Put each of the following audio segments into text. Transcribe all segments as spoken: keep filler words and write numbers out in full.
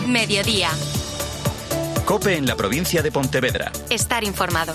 Mediodía. COPE en la provincia de Pontevedra. Estar informado.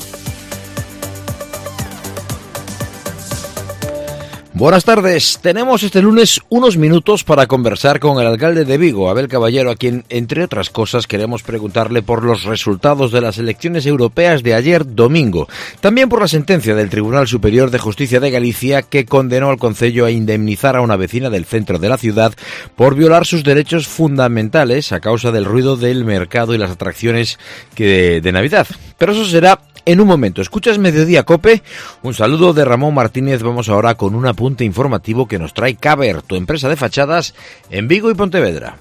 Buenas tardes. Tenemos este lunes unos minutos para conversar con el alcalde de Vigo, Abel Caballero, a quien, entre otras cosas, queremos preguntarle por los resultados de las elecciones europeas de ayer domingo. También por la sentencia del Tribunal Superior de Justicia de Galicia que condenó al concello a indemnizar a una vecina del centro de la ciudad por violar sus derechos fundamentales a causa del ruido del mercado y las atracciones que de Navidad. Pero eso será en un momento. Escuchas Mediodía COPE. Un saludo de Ramón Martínez. Vamos ahora con un apunte informativo que nos trae Caber, tu empresa de fachadas en Vigo y Pontevedra.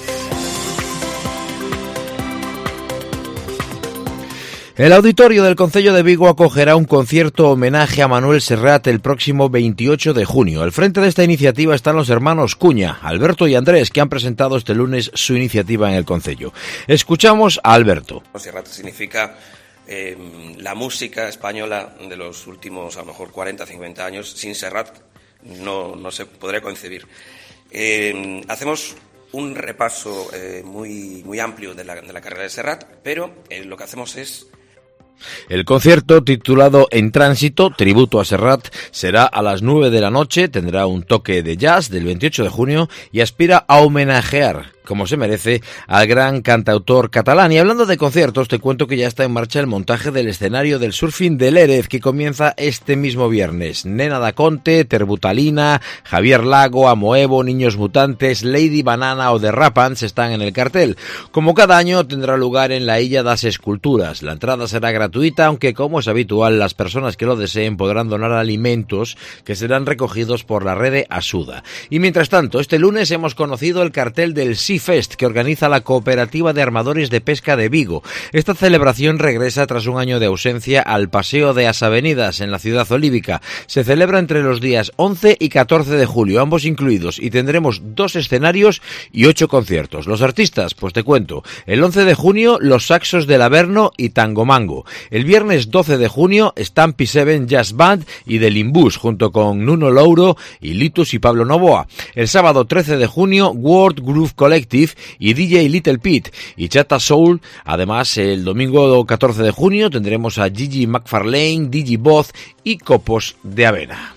El auditorio del Concello de Vigo acogerá un concierto homenaje a Manuel Serrat el próximo veintiocho de junio. Al frente de esta iniciativa están los hermanos Cuña, Alberto y Andrés, que han presentado este lunes su iniciativa en el Concello. Escuchamos a Alberto. Serrat significa Eh, la música española de los últimos, a lo mejor, cuarenta, cincuenta años, sin Serrat no, no se podría concebir. Eh, hacemos un repaso eh, muy, muy amplio de la, de la carrera de Serrat, pero eh, lo que hacemos es... El concierto, titulado En Tránsito, tributo a Serrat, será a las nueve de la noche, tendrá un toque de jazz del veintiocho de junio y aspira a homenajear, como se merece, al gran cantautor catalán. Y hablando de conciertos, te cuento que ya está en marcha el montaje del escenario del Surfing de Lérez, que comienza este mismo viernes. Nena da Conte, Terbutalina, Javier Lago, Amoevo, Niños Mutantes, Lady Banana o The Rapans están en el cartel. Como cada año, tendrá lugar en la Illa das Esculturas. La entrada será gratuita, aunque, como es habitual, las personas que lo deseen podrán donar alimentos que serán recogidos por la Rede Asuda. Y mientras tanto, este lunes hemos conocido el cartel del Sea Fest, que organiza la Cooperativa de Armadores de Pesca de Vigo. Esta celebración regresa tras un año de ausencia al Paseo de as Avenidas en la ciudad olívica. Se celebra entre los días once y catorce de julio, ambos incluidos, y tendremos dos escenarios y ocho conciertos. Los artistas, pues te cuento, el once de junio, Los Saxos del Averno y Tangomango. El viernes doce de junio, Stampy Seven Jazz Band y The Limbus, junto con Nuno Louro y Litus y Pablo Novoa. El sábado trece de junio, World Groove Collective y D J Little Pete y Chata Soul. Además, el domingo catorce de junio tendremos a Gigi McFarlane, Digi Boz y Copos de Avena.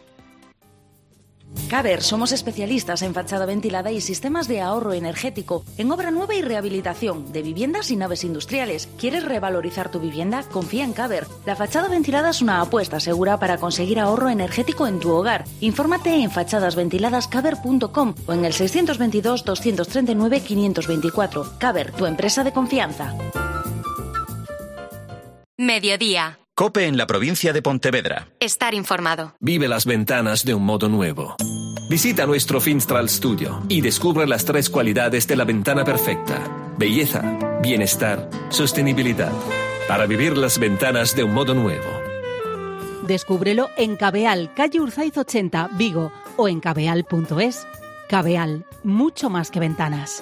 Caber, somos especialistas en fachada ventilada y sistemas de ahorro energético, en obra nueva y rehabilitación, de viviendas y naves industriales. ¿Quieres revalorizar tu vivienda? Confía en Caber. La fachada ventilada es una apuesta segura para conseguir ahorro energético en tu hogar. Infórmate en fachades ventiladas caber punto com o en el seiscientos veintidós, doscientos treinta y nueve, quinientos veinticuatro. Caber, tu empresa de confianza. Mediodía. COPE en la provincia de Pontevedra. Estar informado. Vive las ventanas de un modo nuevo. Visita nuestro Finstral Studio y descubre las tres cualidades de la ventana perfecta: belleza, bienestar, sostenibilidad. Para vivir las ventanas de un modo nuevo. Descúbrelo en Cabeal, calle Urzaiz ochenta, Vigo, o en cabeal punto es. Cabeal, mucho más que ventanas.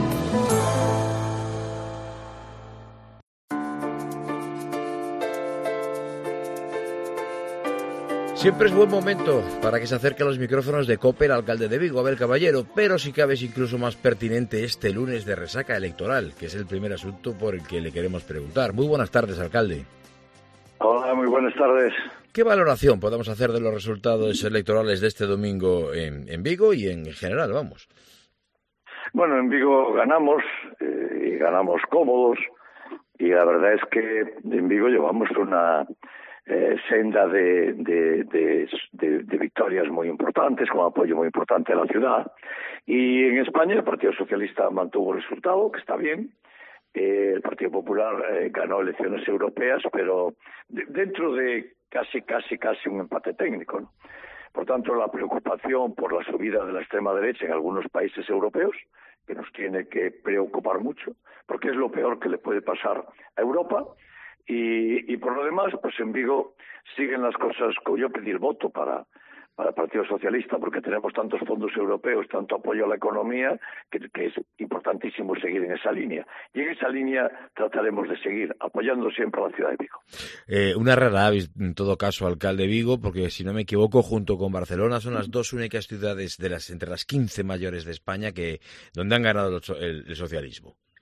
Siempre es buen momento para que se acerque a los micrófonos de COPE el alcalde de Vigo, Abel Caballero, pero si cabe es incluso más pertinente este lunes de resaca electoral, que es el primer asunto por el que le queremos preguntar. Muy buenas tardes, alcalde. Hola, muy buenas tardes. ¿Qué valoración podemos hacer de los resultados electorales de este domingo en, en Vigo y en general, vamos? Bueno, en Vigo ganamos, eh, y ganamos cómodos, y la verdad es que en Vigo llevamos una... Eh, senda de, de, de, de, de victorias muy importantes, con apoyo muy importante a la ciudad. Y en España el Partido Socialista mantuvo el resultado, que está bien. Eh, el Partido Popular eh, ganó elecciones europeas, pero de, dentro de casi, casi, casi un empate técnico, ¿no? Por tanto, la preocupación por la subida de la extrema derecha en algunos países europeos, que nos tiene que preocupar mucho, porque es lo peor que le puede pasar a Europa. Y, y por lo demás, pues en Vigo siguen las cosas, como yo pedí el voto para, para el Partido Socialista, porque tenemos tantos fondos europeos, tanto apoyo a la economía, que, que es importantísimo seguir en esa línea. Y en esa línea trataremos de seguir, apoyando siempre a la ciudad de Vigo. Eh, una rara avis, en todo caso, alcalde Vigo, porque si no me equivoco, junto con Barcelona, son las dos únicas ciudades de las entre las quince mayores de España que donde han ganado el, el, el socialismo.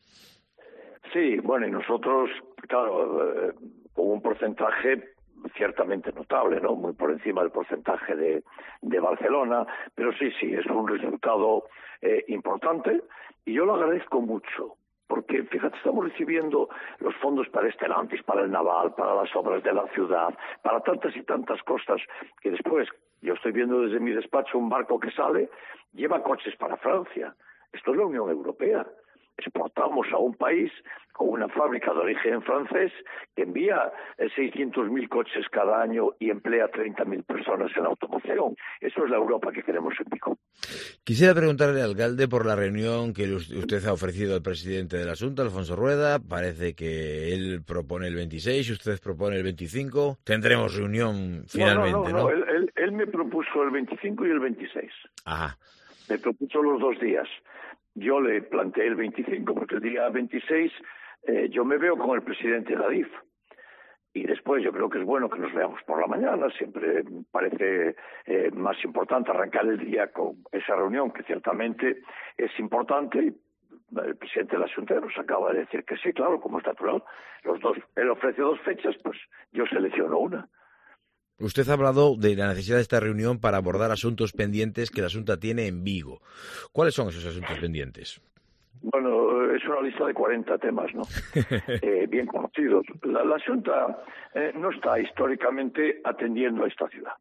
Sí, bueno, y nosotros, claro, eh, con un porcentaje ciertamente notable, ¿no? Muy por encima del porcentaje de, de Barcelona, pero sí, sí, es un resultado eh, importante y yo lo agradezco mucho. Porque, fíjate, estamos recibiendo los fondos para Stellantis, para el Naval, para las obras de la ciudad, para tantas y tantas cosas que después, yo estoy viendo desde mi despacho un barco que sale, lleva coches para Francia. Esto es la Unión Europea. Exportamos a un país con una fábrica de origen francés que envía seiscientos mil coches cada año y emplea treinta mil personas en la automoción. Eso es la Europa que queremos en Vigo. Quisiera preguntarle, alcalde, por la reunión que usted ha ofrecido al presidente de la Xunta, Alfonso Rueda. Parece que él propone el veintiséis, usted propone el veinticinco. Tendremos reunión finalmente, ¿no? No, no, no, no. Él, él, él me propuso el veinticinco y el veintiséis. Ajá. Me propuso los dos días. Yo le planteé el veinticinco porque el día veintiséis eh, yo me veo con el presidente de la D I F. Y después yo creo que es bueno que nos veamos por la mañana. Siempre parece eh, más importante arrancar el día con esa reunión, que ciertamente es importante. El presidente de la Xunta nos acaba de decir que sí, claro, como es natural. Los dos, él ofrece dos fechas, pues yo selecciono una. Usted ha hablado de la necesidad de esta reunión para abordar asuntos pendientes que la Xunta tiene en Vigo. ¿Cuáles son esos asuntos pendientes? Bueno, es una lista de cuarenta temas, ¿no? eh, bien conocidos. La, la Xunta eh, no está históricamente atendiendo a esta ciudad.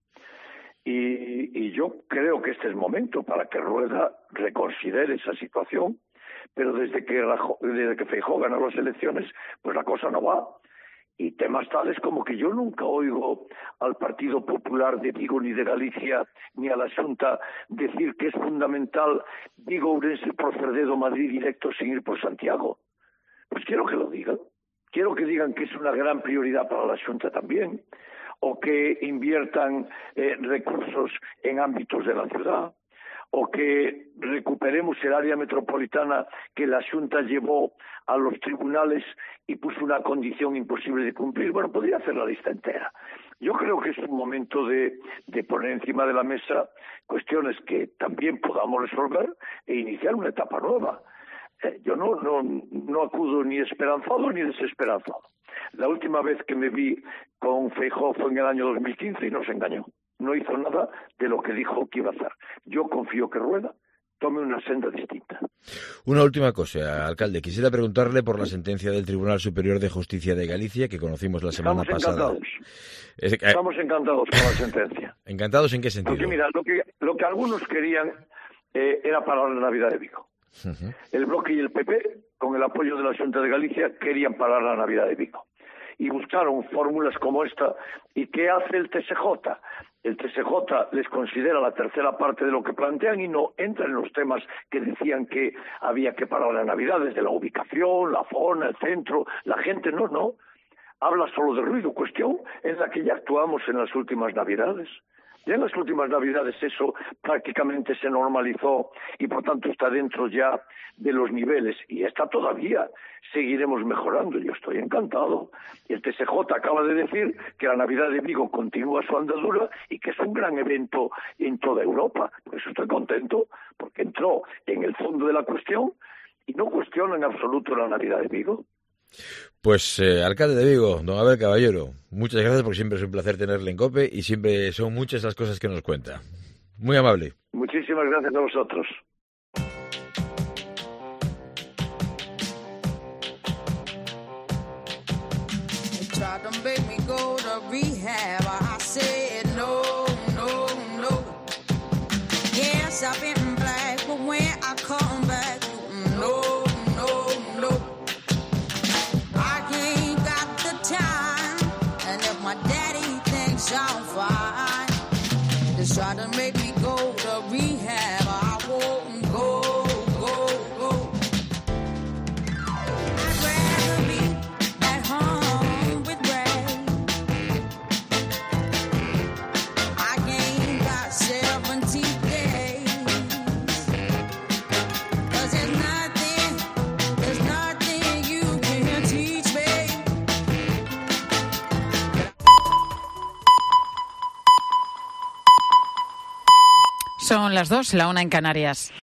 Y, y yo creo que este es el momento para que Rueda reconsidere esa situación, pero desde que, desde que Feijóo ganó las elecciones, pues la cosa no va. Y temas tales como que yo nunca oigo al Partido Popular de Vigo ni de Galicia ni a la Xunta decir que es fundamental Vigo-Ourense por Cerdedo-Madrid directo sin ir por Santiago. Pues quiero que lo digan. Quiero que digan que es una gran prioridad para la Xunta también, o que inviertan eh, recursos en ámbitos de la ciudad, o que recuperemos el área metropolitana que la Xunta llevó a los tribunales y puso una condición imposible de cumplir. Bueno, podría hacer la lista entera. Yo creo que es un momento de, de poner encima de la mesa cuestiones que también podamos resolver e iniciar una etapa nueva. Eh, yo no, no, no acudo ni esperanzado ni desesperanzado. La última vez que me vi con Feijóo fue en el año dos mil quince y nos engañó. No hizo nada de lo que dijo que iba a hacer. Yo confío que Rueda tome una senda distinta. Una última cosa, alcalde. Quisiera preguntarle por la sentencia del Tribunal Superior de Justicia de Galicia que conocimos la semana Estamos pasada. Encantados. Es que, Estamos encantados con la sentencia. ¿Encantados en qué sentido? Porque mira, lo que, lo que algunos querían eh, era parar la Navidad de Vigo. Uh-huh. El Bloque y el P P, con el apoyo de la Xunta de Galicia, querían parar la Navidad de Vigo. Y buscaron fórmulas como esta. ¿Y qué hace el T S J? El T S J les considera la tercera parte de lo que plantean y no entra en los temas que decían que había que parar la Navidad, desde la ubicación, la zona, el centro. La gente no, no. Habla solo de ruido, cuestión en la que ya actuamos en las últimas Navidades. Ya en las últimas Navidades eso prácticamente se normalizó y por tanto está dentro ya de los niveles y está todavía. Seguiremos mejorando. Yo estoy encantado. Y el T S J acaba de decir que la Navidad de Vigo continúa su andadura y que es un gran evento en toda Europa. Por eso estoy contento, porque entró en el fondo de la cuestión y no cuestiona en absoluto la Navidad de Vigo. Pues, eh, alcalde de Vigo, don Abel Caballero, muchas gracias porque siempre es un placer tenerle en COPE y siempre son muchas las cosas que nos cuenta. Muy amable. Muchísimas gracias a vosotros. Try to make me go to rehab. I won't go, go, go. I'd rather be at home with Ray. I gained about seventy days. Cause there's nothing, there's nothing you can teach me. Son las dos, la una en Canarias.